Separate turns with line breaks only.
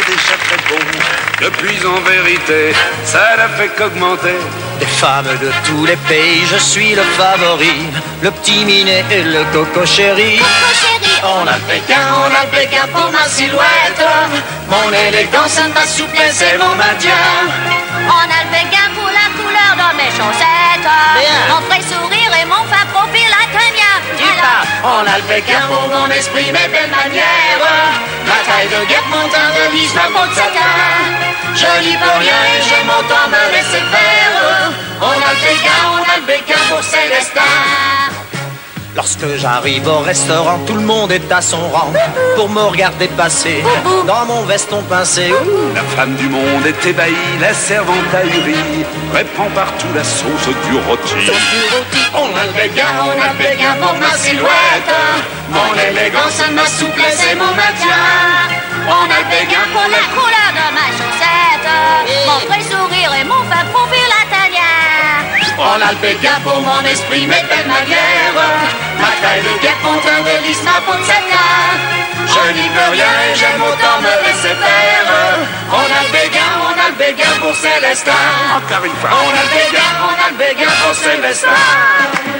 déjà très bon. Depuis en vérité, ça n'a fait qu'augmenter.
Des femmes de tous les pays, je suis le favori. Le petit minet et le coco chéri.
Coco chéri,
On a le Pékin pour ma silhouette. Mon élégance, ma souplesse et mon maintien.
on a le béguin pour la couleur de mes chaussettes.
Bien.
Mon frais sourire et mon fin profil italien.
On a le Pékin pour mon esprit, mes belles manières. Ma taille de guêpe, mon teint de lisse, ma peau de satin. Je n'y peux rien et je m'entends me laisser faire. On a le Pékin pour Célestin. Lorsque j'arrive au restaurant, tout le monde est à son rang pour me regarder passer dans mon veston pincé.
La femme du monde est ébahie, la servante ahurie répand partout la sauce du rôti.
On a le Pékin pour ma silhouette, mon élégance, ma souplesse et mon maintien. On a le Pékin
Pour la couleur de ma chaussette. Mon frais sourire et mon fin profil italien.
On a le Pékin pour mon esprit, mes belles manières. Ma taille de guêpe, mon teint de lisse, ma peau de satin. Je n'y peux rien et j'aime autant me laisser faire. On a le Pékin pour Célestin.
Encore une fois.
On a le Pékin pour Célestin.